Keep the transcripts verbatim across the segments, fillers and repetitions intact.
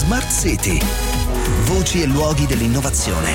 Smart City. Voci e luoghi dell'innovazione.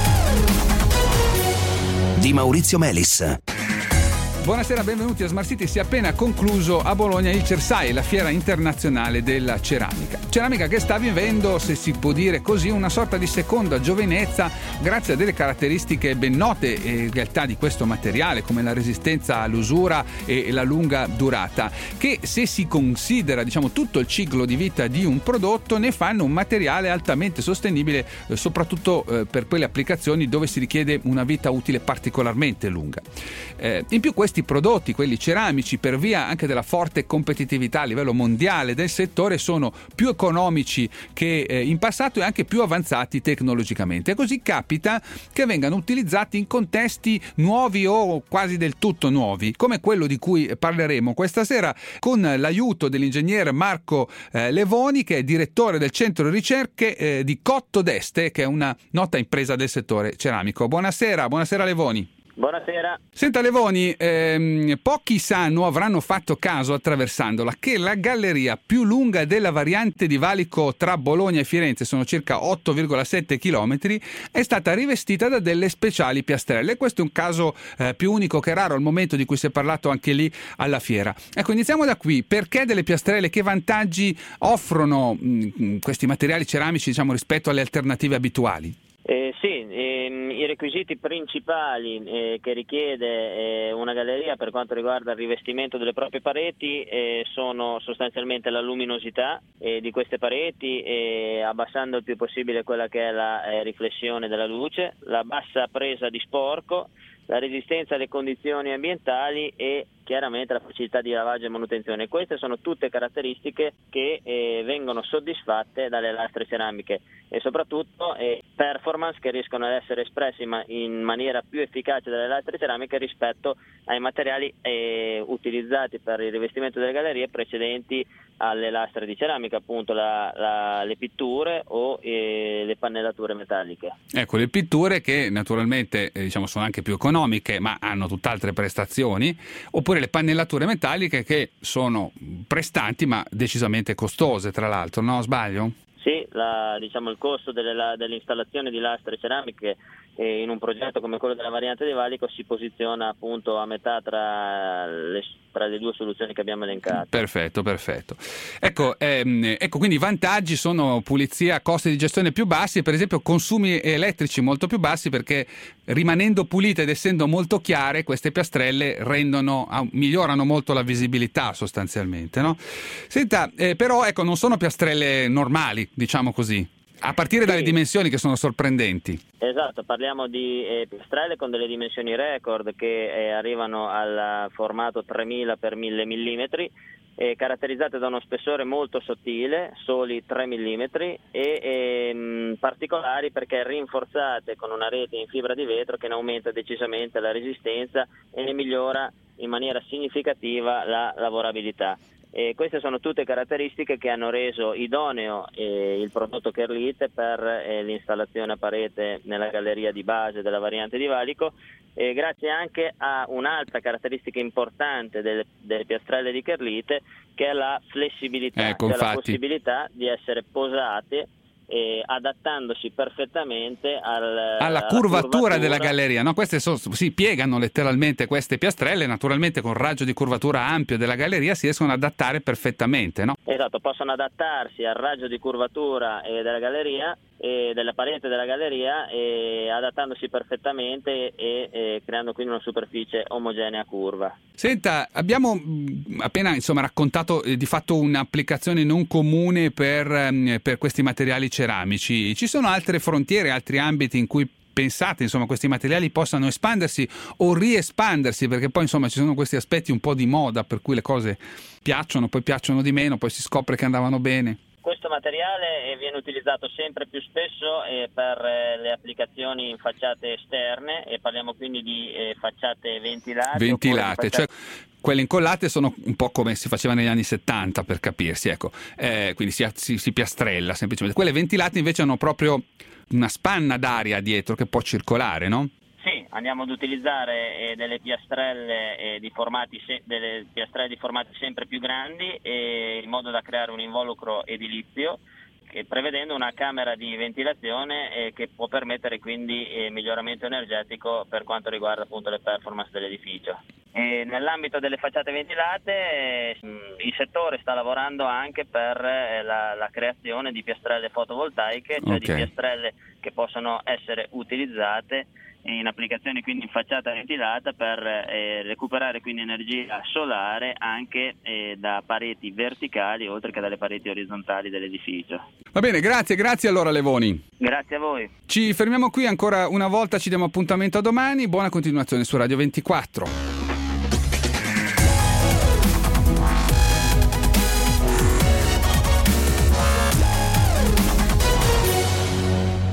Di Maurizio Melis. Buonasera, benvenuti a Smart City. Si è appena concluso a Bologna il CERSAI, la fiera internazionale della ceramica. Ceramica che sta vivendo, se si può dire così, una sorta di seconda giovinezza grazie a delle caratteristiche ben note in realtà di questo materiale, come la resistenza all'usura e la lunga durata, che se si considera diciamo tutto il ciclo di vita di un prodotto ne fanno un materiale altamente sostenibile, eh, soprattutto eh, per quelle applicazioni dove si richiede una vita utile particolarmente lunga. Eh, in più questi prodotti, quelli ceramici, per via anche della forte competitività a livello mondiale del settore, sono più economici che eh, in passato e anche più avanzati tecnologicamente. E così capita che vengano utilizzati in contesti nuovi o quasi del tutto nuovi, come quello di cui parleremo questa sera con l'aiuto dell'ingegner Marco eh, Levoni, che è direttore del centro ricerche eh, di Cotto d'Este, che è una nota impresa del settore ceramico. Buonasera, buonasera Levoni. Buonasera. Senta Levoni, ehm, pochi sanno, avranno fatto caso attraversandola, che la galleria più lunga della variante di valico tra Bologna e Firenze, sono circa otto virgola sette chilometri, è stata rivestita da delle speciali piastrelle. Questo è un caso eh, più unico che raro al momento di cui si è parlato anche lì alla fiera. Ecco, iniziamo da qui. Perché delle piastrelle? Che vantaggi offrono mh, questi materiali ceramici, diciamo, rispetto alle alternative abituali? Eh, sì, ehm, i requisiti principali eh, che richiede eh, una galleria per quanto riguarda il rivestimento delle proprie pareti eh, sono sostanzialmente la luminosità eh, di queste pareti, eh, abbassando il più possibile quella che è la eh, riflessione della luce, la bassa presa di sporco, la resistenza alle condizioni ambientali e chiaramente la facilità di lavaggio e manutenzione. Queste sono tutte caratteristiche che eh, vengono soddisfatte dalle lastre ceramiche e soprattutto eh, performance che riescono ad essere espressi ma in maniera più efficace dalle lastre ceramiche rispetto ai materiali eh, utilizzati per il rivestimento delle gallerie precedenti alle lastre di ceramica, appunto la, la, le pitture o eh, le pannellature metalliche. Ecco, le pitture che naturalmente eh, diciamo sono anche più economiche ma hanno tutt'altre prestazioni, oppure le pannellature metalliche che sono prestanti ma decisamente costose, tra l'altro, no? Sbaglio? Sì, la, diciamo il costo delle, la, dell'installazione di lastre ceramiche eh, in un progetto come quello della variante di valico si posiziona appunto a metà tra le, tra le due soluzioni che abbiamo elencato. Perfetto, perfetto. Ecco, ehm, ecco, quindi i vantaggi sono pulizia, costi di gestione più bassi, per esempio consumi elettrici molto più bassi, perché rimanendo pulite ed essendo molto chiare queste piastrelle rendono, migliorano molto la visibilità sostanzialmente, no? Senta, eh, però ecco, non sono piastrelle normali, diciamo così, a partire dalle sì. dimensioni che sono sorprendenti. Esatto, parliamo di eh, piastrelle con delle dimensioni record che eh, arrivano al formato tremila per mille millimetri, eh, caratterizzate da uno spessore molto sottile, soli tre millimetri, e ehm, particolari perché rinforzate con una rete in fibra di vetro che ne aumenta decisamente la resistenza e ne migliora in maniera significativa la lavorabilità. E queste sono tutte caratteristiche che hanno reso idoneo eh, il prodotto Kerlite per eh, l'installazione a parete nella galleria di base della variante di valico, eh, grazie anche a un'altra caratteristica importante delle, delle piastrelle di Kerlite, che è la flessibilità, ecco, cioè infatti. la possibilità di essere posate Eh, adattandosi perfettamente al, alla curvatura, curvatura della galleria, no? Queste so, si piegano letteralmente queste piastrelle, naturalmente con raggio di curvatura ampio della galleria si riescono ad adattare perfettamente, no? Esatto, possono adattarsi al raggio di curvatura eh, della galleria e della parete della galleria, e adattandosi perfettamente e, e creando quindi una superficie omogenea curva. Senta, abbiamo appena insomma raccontato eh, di fatto un'applicazione non comune per, eh, per questi materiali ceramici. Ci sono altre frontiere, altri ambiti in cui pensate insomma questi materiali possano espandersi o riespandersi, perché poi insomma ci sono questi aspetti un po' di moda per cui le cose piacciono, poi piacciono di meno, poi si scopre che andavano bene? Questo materiale viene utilizzato sempre più spesso eh, per eh, le applicazioni in facciate esterne, e parliamo quindi di eh, facciate ventilate. Ventilate, facciate... cioè quelle incollate sono un po' come si faceva negli anni settanta, per capirsi, ecco, eh, quindi si, si, si piastrella semplicemente. Quelle ventilate invece hanno proprio una spanna d'aria dietro che può circolare, no? Sì, andiamo ad utilizzare eh, delle piastrelle eh, di formati se- delle piastrelle di formati sempre più grandi, eh, in modo da creare un involucro edilizio prevedendo una camera di ventilazione eh, che può permettere quindi eh, miglioramento energetico per quanto riguarda appunto le performance dell'edificio. E nell'ambito delle facciate ventilate eh, il settore sta lavorando anche per eh, la, la creazione di piastrelle fotovoltaiche, cioè okay. di piastrelle che possono essere utilizzate in applicazioni quindi in facciata ventilata per eh, recuperare quindi energia solare anche eh, da pareti verticali oltre che dalle pareti orizzontali dell'edificio. Va bene, grazie, grazie allora Levoni. Grazie a voi. Ci fermiamo qui ancora una volta, ci diamo appuntamento a domani, buona continuazione su Radio ventiquattro.